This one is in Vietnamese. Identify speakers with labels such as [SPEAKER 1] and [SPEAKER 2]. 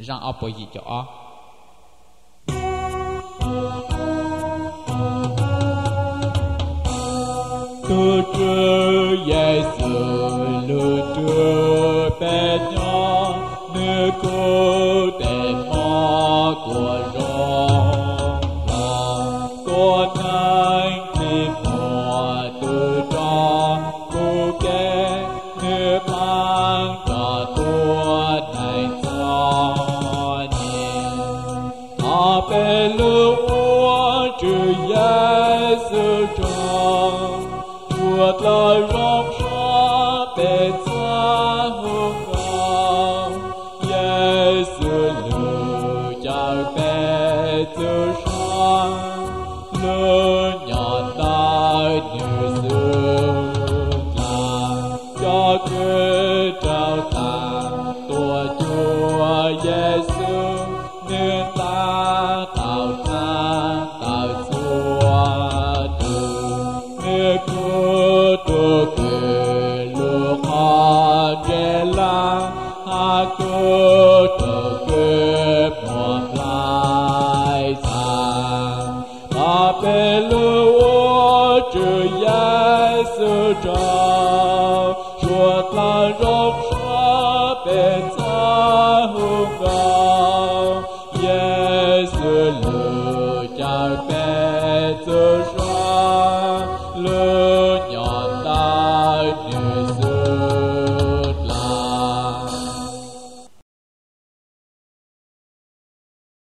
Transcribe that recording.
[SPEAKER 1] rằng ở bồi gì cho
[SPEAKER 2] tu trư Giêsu lu trư bé nhỏ nữ cô tên mò của rong con anh tìm mùa tu cho cô kẻ nữ mang cho tua này cho nhìn bé lu trừ Giêsu trong chuột lời rong xóa bên xa hương cao Giêsu lưu chào bé từ sáng lưu nhọn tay như dương là cho cứ trao tặng tua Chúa Giêsu nên ta tạo tha tạo xua từ nơi cô tu kê lu ha ghé la ha cô tu kê một lại sang ha bê lu trừ Giêsu trao chuột là rong xóa bên xa hương cao Giêsu lưu chào bé từ